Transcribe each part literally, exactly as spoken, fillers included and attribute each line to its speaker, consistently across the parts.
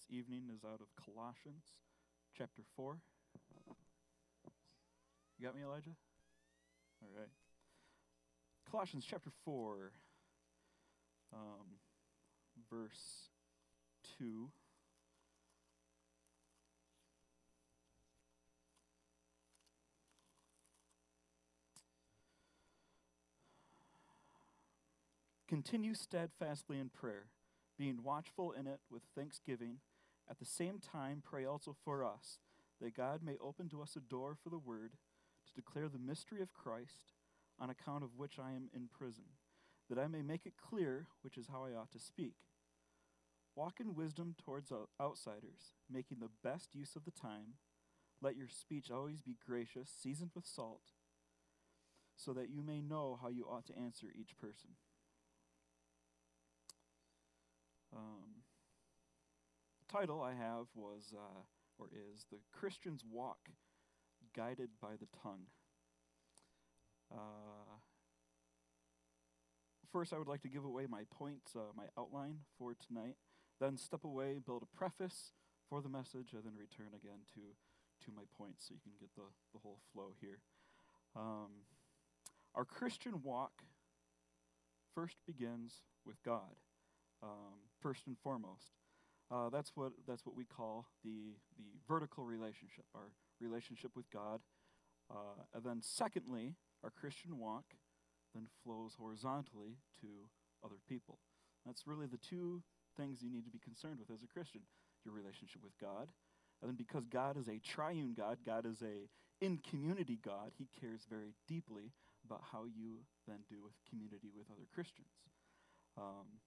Speaker 1: evening is out of Colossians chapter four. You got me, Elijah? All right. Colossians chapter four, um, verse two. Continue steadfastly in prayer, being watchful in it with thanksgiving. At the same time, pray also for us, that God may open to us a door for the word, to declare the mystery of Christ, on account of which I am in prison, that I may make it clear which is how I ought to speak. Walk in wisdom towards outsiders, making the best use of the time. Let your speech always be gracious, seasoned with salt, so that you may know how you ought to answer each person. Um, the title I have was, uh, or is, The Christian's Walk, Guided by the Tongue. Uh, first, I would like to give away my points, uh, my outline for tonight, then step away, build a preface for the message, and then return again to, to my points so you can get the, the whole flow here. Um, our Christian walk first begins with God. Um, first and foremost, uh, that's what that's what we call the the vertical relationship, our relationship with God. Uh, and then, secondly, our Christian walk then flows horizontally to other people. That's really the two things you need to be concerned with as a Christian: your relationship with God, and then because God is a triune God, God is a in-community God. He cares very deeply about how you then do with community with other Christians. Um,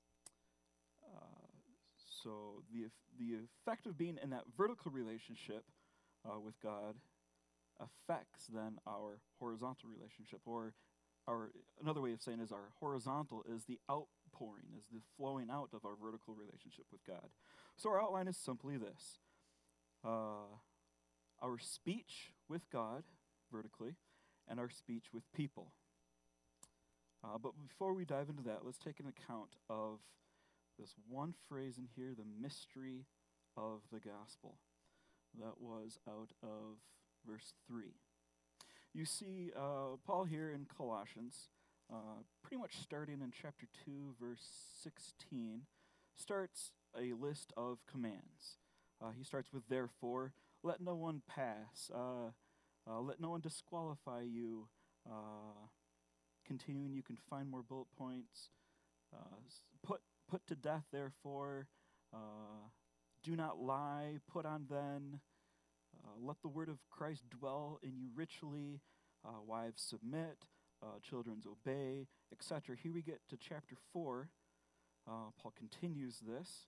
Speaker 1: Uh, so the the effect of being in that vertical relationship uh, with God affects then our horizontal relationship, or our another way of saying is our horizontal is the outpouring, is the flowing out of our vertical relationship with God. So our outline is simply this: uh, our speech with God vertically, and our speech with people. Uh, but before we dive into that, let's take an account of this one phrase in here, the mystery of the gospel. That was out of verse three. You see uh, Paul here in Colossians, uh, pretty much starting in chapter two, verse sixteen, starts a list of commands. Uh, he starts with, therefore, let no one pass, uh, uh, let no one disqualify you. Uh, continuing, you can find more bullet points. Uh, put Put to death, therefore, uh, do not lie, put on then, uh, let the word of Christ dwell in you richly, uh, wives submit, uh, children obey, et cetera. Here we get to chapter four. Uh, Paul continues this,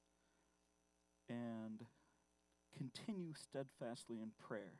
Speaker 1: and continue steadfastly in prayer.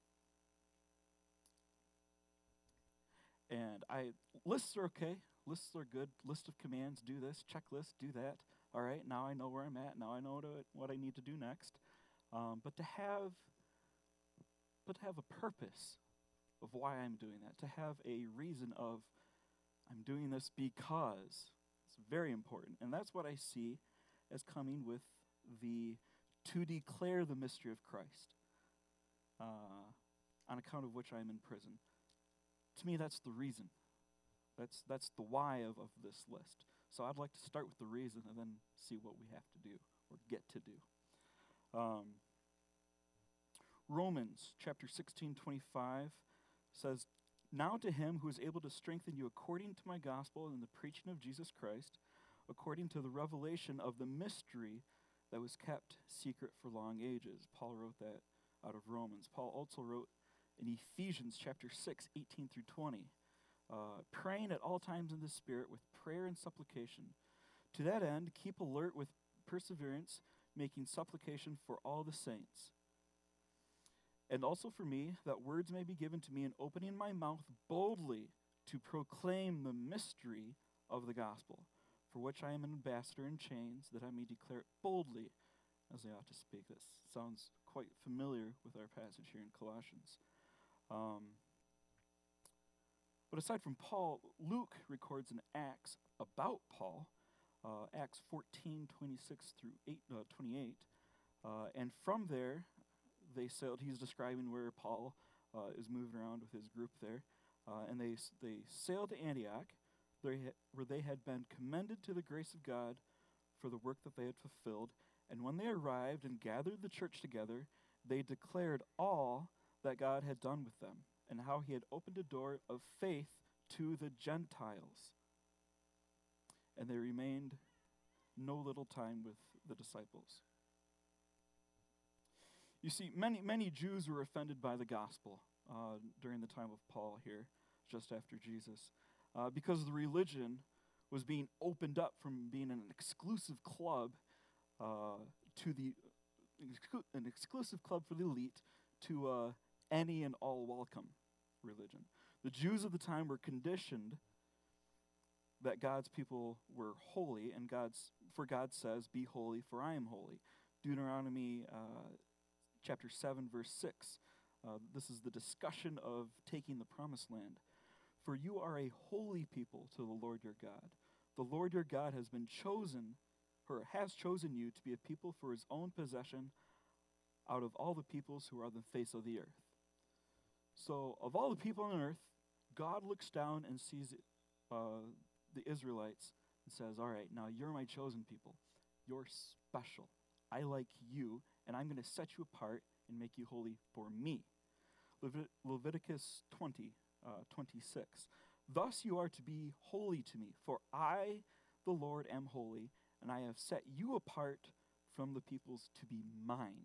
Speaker 1: And I lists are okay. Lists are good. List of commands, do this. Checklist, do that. All right, now I know where I'm at. Now I know what I, what I need to do next. Um, but to have, but to have a purpose of why I'm doing that, to have a reason of I'm doing this because it's very important. And that's what I see as coming with the to declare the mystery of Christ, uh, on account of which I am in prison. To me, that's the reason. That's that's the why of, of this list. So I'd like to start with the reason and then see what we have to do or get to do. Um, Romans chapter sixteen, twenty-five says, now to him who is able to strengthen you according to my gospel and the preaching of Jesus Christ, according to the revelation of the mystery that was kept secret for long ages. Paul wrote that out of Romans. Paul also wrote in Ephesians chapter six, eighteen through twenty, uh, praying at all times in the Spirit with prayer and supplication. To that end, keep alert with perseverance, making supplication for all the saints. And also for me, that words may be given to me in opening my mouth boldly to proclaim the mystery of the gospel, for which I am an ambassador in chains, that I may declare it boldly as I ought to speak. This sounds quite familiar with our passage here in Colossians. Um, but aside from Paul, Luke records in Acts about Paul, uh, Acts fourteen, twenty-six through eight, uh, twenty-eight, Uh, and from there, they sailed. He's describing where Paul uh, is moving around with his group there. Uh, and they, s- they sailed to Antioch, there ha- where they had been commended to the grace of God for the work that they had fulfilled. And when they arrived and gathered the church together, they declared all that God had done with them and how he had opened a door of faith to the Gentiles. And they remained no little time with the disciples. You see, many, many Jews were offended by the gospel uh, during the time of Paul here, just after Jesus, uh, because the religion was being opened up from being an exclusive club uh, to the exclu- an exclusive club for the elite to uh, any and all welcome religion. The Jews of the time were conditioned that God's people were holy, and God's for God says, "Be holy, for I am holy." Deuteronomy uh, chapter seven, verse six. Uh, this is the discussion of taking the promised land. For you are a holy people to the Lord your God. The Lord your God has been chosen, or has chosen you to be a people for his own possession out of all the peoples who are on the face of the earth. So, of all the people on earth, God looks down and sees uh, the Israelites and says, all right, now you're my chosen people. You're special. I like you, and I'm going to set you apart and make you holy for me. Levit- Leviticus twenty, uh, twenty-six. Thus you are to be holy to me, for I, the Lord, am holy, and I have set you apart from the peoples to be mine.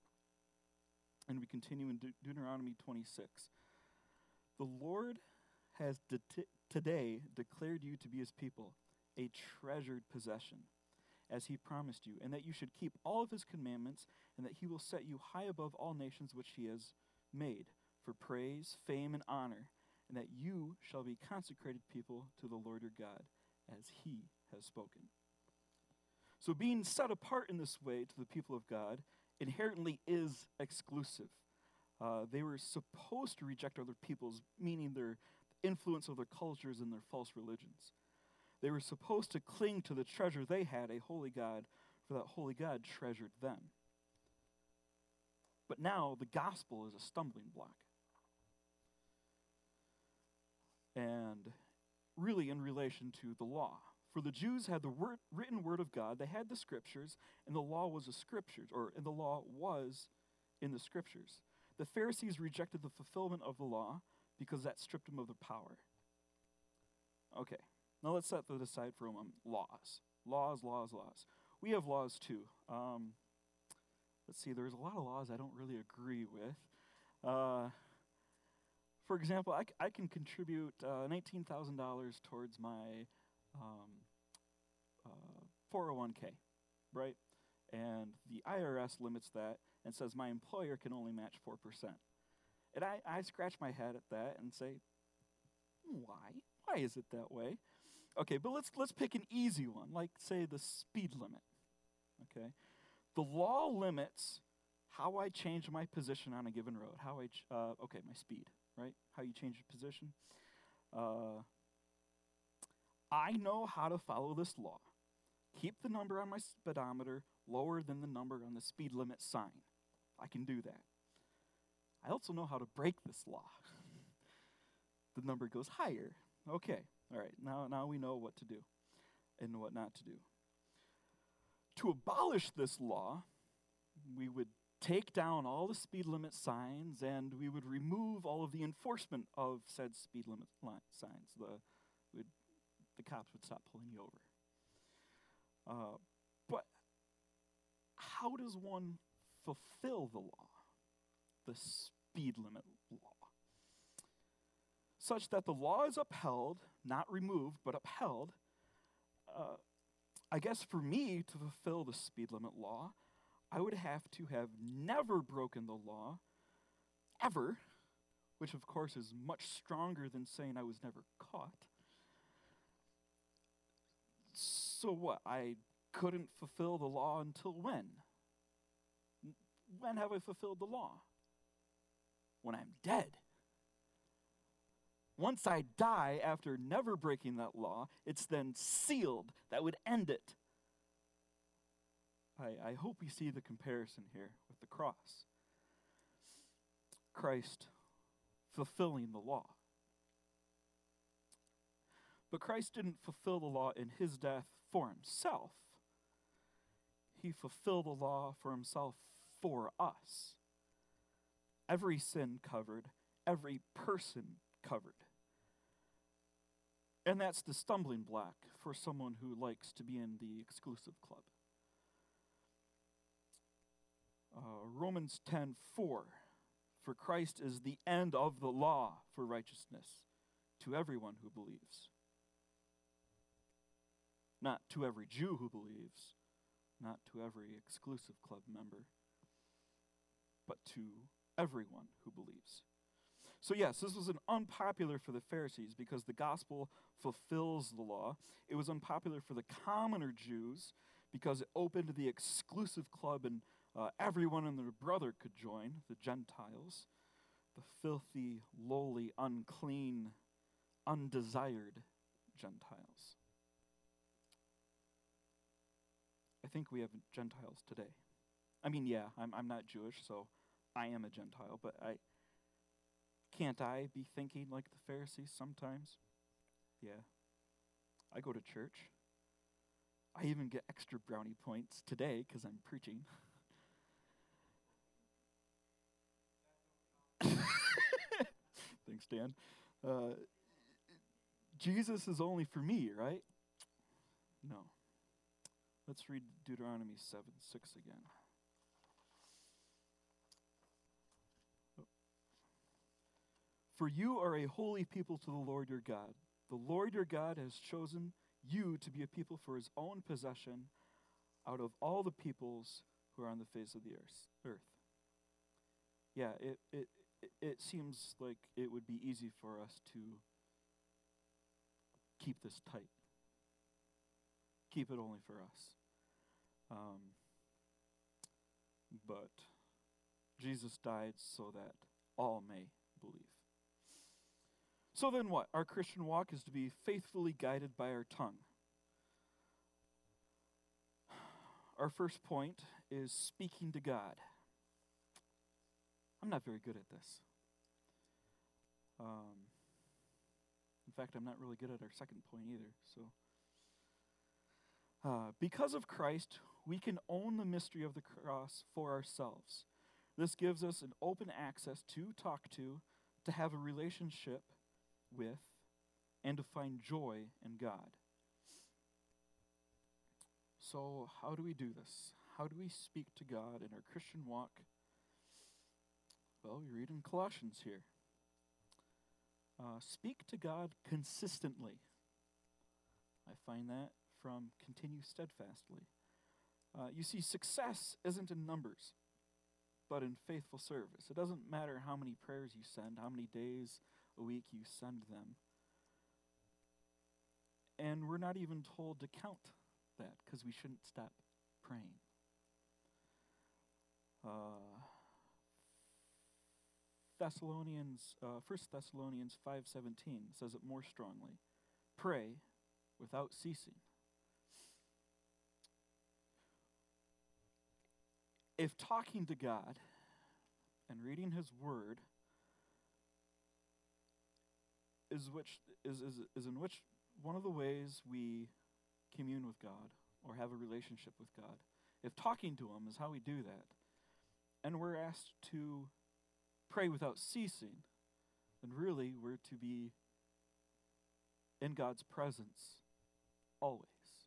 Speaker 1: And we continue in De- Deuteronomy twenty-six. The Lord has de- today declared you to be his people, a treasured possession, as he promised you, and that you should keep all of his commandments, and that he will set you high above all nations which he has made, for praise, fame, and honor, and that you shall be consecrated people to the Lord your God, as he has spoken. So being set apart in this way to the people of God inherently is exclusive. Uh, they were supposed to reject other peoples, meaning their influence of their cultures and their false religions. They were supposed to cling to the treasure they had, a holy God, for that holy God treasured them. But now the gospel is a stumbling block. And really in relation to the law. For the Jews had the word, written word of God, they had the scriptures, and the law was the scriptures, or and the law was in the scriptures. The Pharisees rejected the fulfillment of the law because that stripped them of their power. Okay, now let's set that aside for a moment. Laws. Laws, laws, laws. We have laws too. Um, let's see, there's a lot of laws I don't really agree with. Uh, for example, I, c- I can contribute uh, nineteen thousand dollars towards my um, uh, four oh one k, right? And the I R S limits that and says my employer can only match four percent. And I, I scratch my head at that and say, why? Why is it that way? Okay, but let's let's pick an easy one, like say the speed limit. Okay, the law limits how I change my position on a given road. How I ch- uh, okay, my speed, right? How you change your position. Uh, I know how to follow this law. Keep the number on my speedometer lower than the number on the speed limit sign. I can do that. I also know how to break this law. The number goes higher. Okay, all right, now, now we know what to do and what not to do. To abolish this law, we would take down all the speed limit signs and we would remove all of the enforcement of said speed limit li- signs. The, we'd, the cops would stop pulling you over. Uh, but how does one fulfill the law, the speed limit law, such that the law is upheld, not removed, but upheld? Uh, I guess for me to fulfill the speed limit law, I would have to have never broken the law, ever, which of course is much stronger than saying I was never caught. So what? I couldn't fulfill the law until when? When have I fulfilled the law? When I'm dead. Once I die after never breaking that law, it's then sealed. That would end it. I, I hope we see the comparison here with the cross. Christ fulfilling the law. But Christ didn't fulfill the law in his death for himself. He fulfilled the law for himself for us. Every sin covered, every person covered. And that's the stumbling block for someone who likes to be in the exclusive club. Uh, Romans ten four, for Christ is the end of the law for righteousness to everyone who believes. Not to every Jew who believes, not to every exclusive club member, but to everyone who believes. So yes, this was an unpopular for the Pharisees because the gospel fulfills the law. It was unpopular for the commoner Jews because it opened the exclusive club and uh, everyone and their brother could join, the Gentiles, the filthy, lowly, unclean, undesired Gentiles. I think we have Gentiles today. I mean, yeah, I'm I'm not Jewish, so I am a Gentile, but I can't I be thinking like the Pharisees sometimes? Yeah. I go to church. I even get extra brownie points today because I'm preaching. Thanks, Dan. Uh, Jesus is only for me, right? No. Let's read Deuteronomy seven six again. For you are a holy people to the Lord your God. The Lord your God has chosen you to be a people for his own possession out of all the peoples who are on the face of the earth. Yeah, it, it, it seems like it would be easy for us to keep this tight. Keep it only for us. Um, but Jesus died so that all may believe. So then what? Our Christian walk is to be faithfully guided by our tongue. Our first point is speaking to God. I'm not very good at this. Um, in fact, I'm not really good at our second point either. So, uh, because of Christ, we can own the mystery of the cross for ourselves. This gives us an open access to talk to, to have a relationship with, and to find joy in God. So how do we do this? How do we speak to God in our Christian walk? Well, we read in Colossians here. Uh, speak to God consistently. I find that from continue steadfastly. Uh, you see, success isn't in numbers, but in faithful service. It doesn't matter how many prayers you send, how many days a week you send them. And we're not even told to count that because we shouldn't stop praying. Uh, Thessalonians, uh, First Thessalonians five seventeen says it more strongly. Pray without ceasing. If talking to God and reading his word is which is, is is in which one of the ways we commune with God or have a relationship with God, if talking to him is how we do that, and we're asked to pray without ceasing, then really we're to be in God's presence always.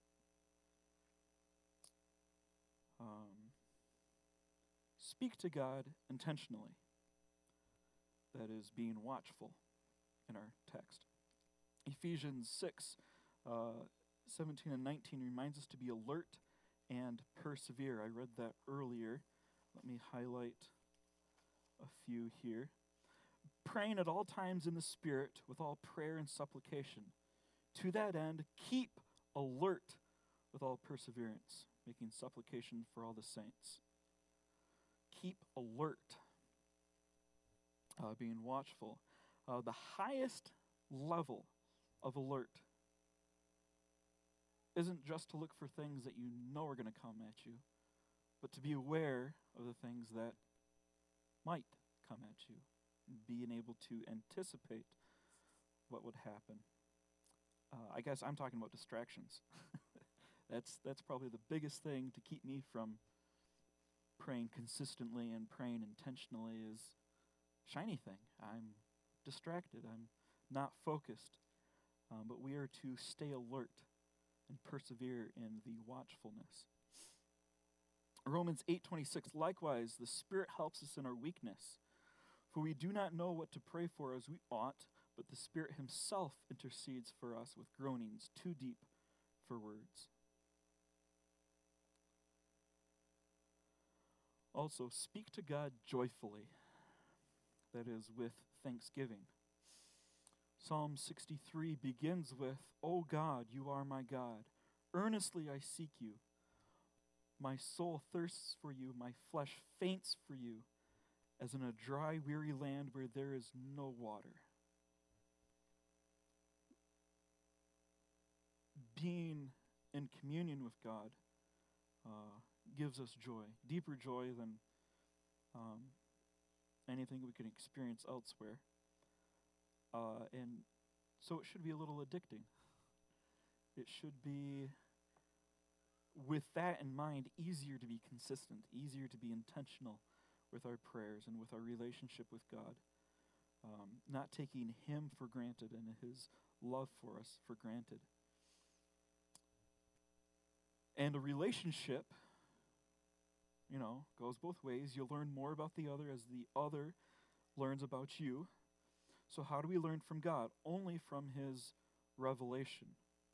Speaker 1: Um, speak to God intentionally. That is being watchful in our text. Ephesians six, uh, seventeen and nineteen reminds us to be alert and persevere. I read that earlier. Let me highlight a few here. Praying at all times in the Spirit with all prayer and supplication. To that end, keep alert with all perseverance, making supplication for all the saints. Keep alert, uh, being watchful. Uh, the highest level of alert isn't just to look for things that you know are going to come at you, but to be aware of the things that might come at you, being able to anticipate what would happen. Uh, I guess I'm talking about distractions. that's that's probably the biggest thing to keep me from praying consistently and praying intentionally is shiny thing. I'm distracted. I'm not focused. Um, but we are to stay alert and persevere in the watchfulness. Romans eight twenty-six, likewise, the Spirit helps us in our weakness. For we do not know what to pray for as we ought, but the Spirit himself intercedes for us with groanings too deep for words. Also, speak to God joyfully, that is, with thanksgiving. Psalm sixty-three begins with, O God, you are my God. Earnestly I seek you. My soul thirsts for you, my flesh faints for you, as in a dry, weary land where there is no water. Being in communion with God uh, gives us joy, deeper joy than um, anything we can experience elsewhere. Uh, and so it should be a little addicting. It should be, with that in mind, easier to be consistent, easier to be intentional with our prayers and with our relationship with God. Um, not taking him for granted and his love for us for granted. And a relationship, you know, goes both ways. You'll learn more about the other as the other learns about you. So how do we learn from God? Only from his revelation.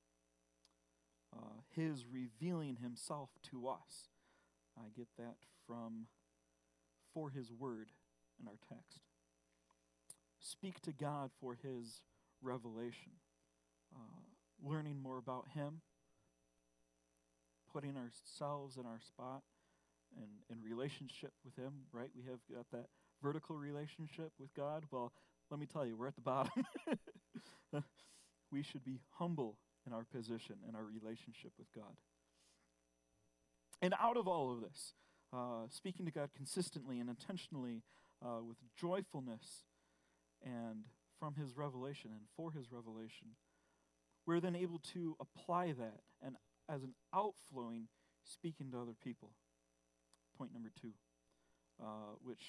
Speaker 1: Uh, his revealing himself to us. I get that from for his word in our text. Speak to God for his revelation. Uh, learning more about him. Putting ourselves in our spot and in relationship with him, right? We have got that vertical relationship with God. Well, let me tell you, we're at the bottom. We should be humble in our position and our relationship with God. And out of all of this, uh, speaking to God consistently and intentionally uh, with joyfulness and from his revelation and for his revelation, we're then able to apply that and as an outflowing, speaking to other people. Point number two, uh, which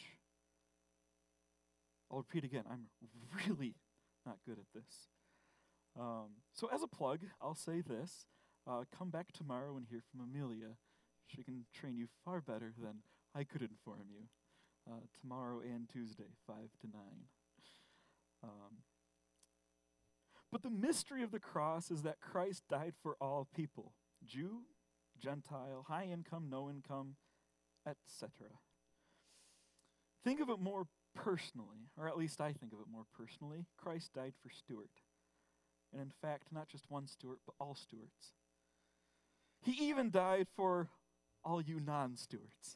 Speaker 1: I'll repeat again. I'm really not good at this. Um, so as a plug, I'll say this. Uh, come back tomorrow and hear from Amelia. She can train you far better than I could inform you. Uh, tomorrow and Tuesday, five to nine. Um, but the mystery of the cross is that Christ died for all people. Jew, Gentile, high income, no income, et cetera. Think of it more personally, or at least I think of it more personally. Christ died for Stuart. And in fact, not just one Stuart, but all Stuarts. He even died for all you non-Stuarts.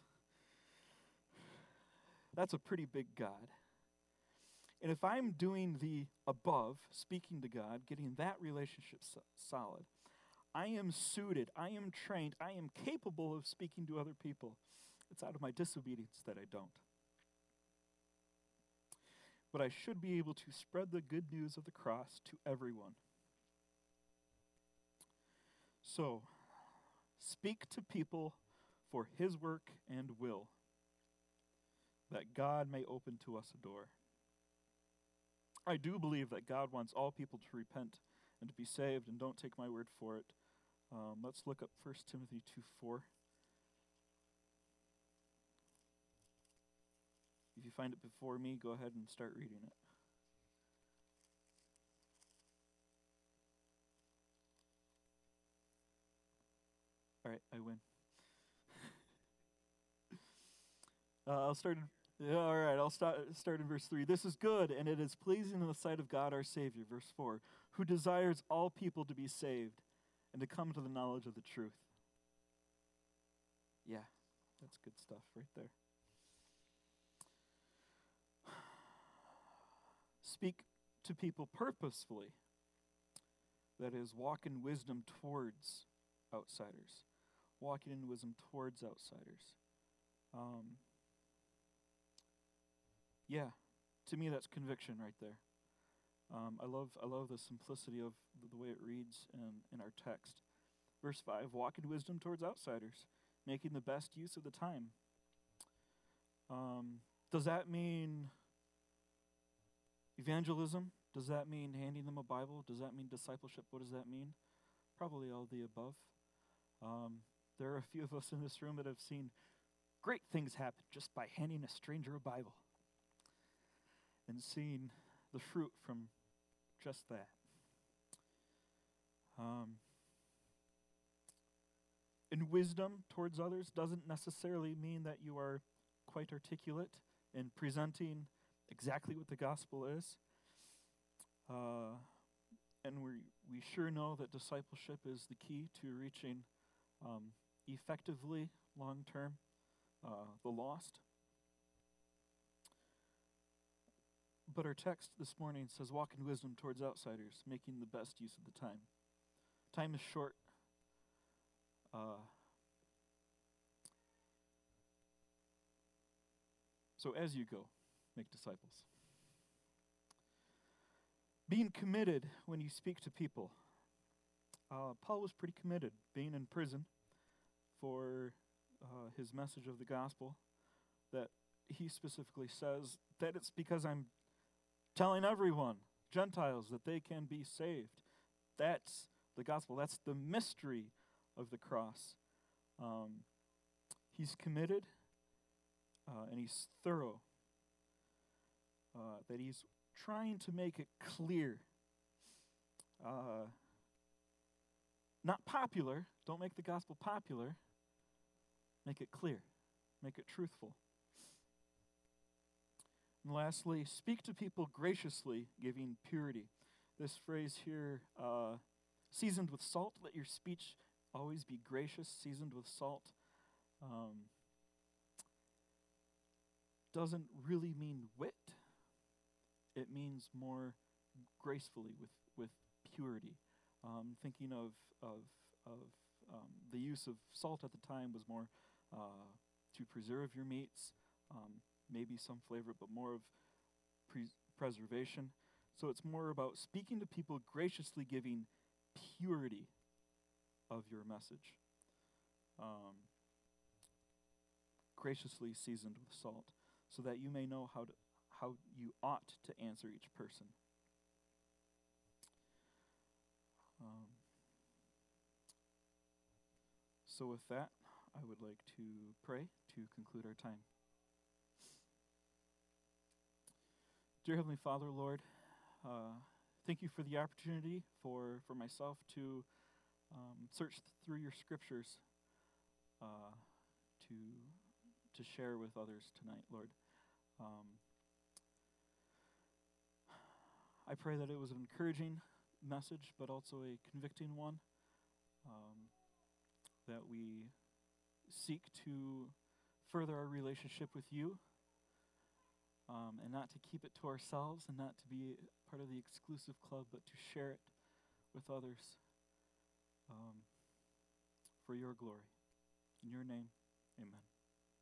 Speaker 1: That's a pretty big God. And if I'm doing the above, speaking to God, getting that relationship so- solid, I am suited, I am trained, I am capable of speaking to other people. It's out of my disobedience that I don't. But I should be able to spread the good news of the cross to everyone. So, speak to people for his work and will, that God may open to us a door. I do believe that God wants all people to repent and to be saved, and don't take my word for it. Um, let's look up First Timothy two four. If you find it before me, go ahead and start reading it. All right, I win. uh, I'll start. In, yeah, all right, I'll start start in verse three. This is good, and it is pleasing in the sight of God our Savior. Verse four, who desires all people to be saved and to come to the knowledge of the truth. Yeah, that's good stuff right there. Speak to people purposefully. That is, walk in wisdom towards outsiders. Walking in wisdom towards outsiders. Um, yeah, to me that's conviction right there. Um, I love I love the simplicity of the, the way it reads in, in our text. Verse five, walk in wisdom towards outsiders, making the best use of the time. Um, does that mean evangelism? Does that mean handing them a Bible? Does that mean discipleship? What does that mean? Probably all the above. Um, there are a few of us in this room that have seen great things happen just by handing a stranger a Bible and seeing the fruit from just that. Um, and wisdom towards others doesn't necessarily mean that you are quite articulate in presenting exactly what the gospel is. Uh, and we we sure know that discipleship is the key to reaching um, effectively, long-term, uh, the lost. But our text this morning says, walk in wisdom towards outsiders, making the best use of the time. Time is short. Uh, so as you go, make disciples. Being committed when you speak to people. Uh, Paul was pretty committed, being in prison for uh, his message of the gospel, that he specifically says that it's because I'm telling everyone, Gentiles, that they can be saved. That's the gospel. That's the mystery of the cross. Um, he's committed, uh, and he's thorough, uh, that he's trying to make it clear. Uh, not popular. Don't make the gospel popular. Make it clear. Make it truthful. And lastly, speak to people graciously, giving purity. This phrase here, uh, seasoned with salt. Let your speech always be gracious, seasoned with salt. Um, doesn't really mean wit. It means more gracefully, with, with purity. Um, thinking of of of um, the use of salt at the time was more uh, to preserve your meats, um, maybe some flavor, but more of pre- preservation. So it's more about speaking to people graciously, giving purity of your message. Um, graciously seasoned with salt, so that you may know how to how you ought to answer each person. Um, so with that, I would like to pray to conclude our time. Dear Heavenly Father, Lord, uh, thank you for the opportunity for, for myself to um, search through your scriptures uh, to to share with others tonight, Lord. Um, I pray that it was an encouraging message, but also a convicting one, um, that we seek to further our relationship with you, um, and not to keep it to ourselves and not to be part of the exclusive club, but to share it with others um, for your glory. In your name, amen.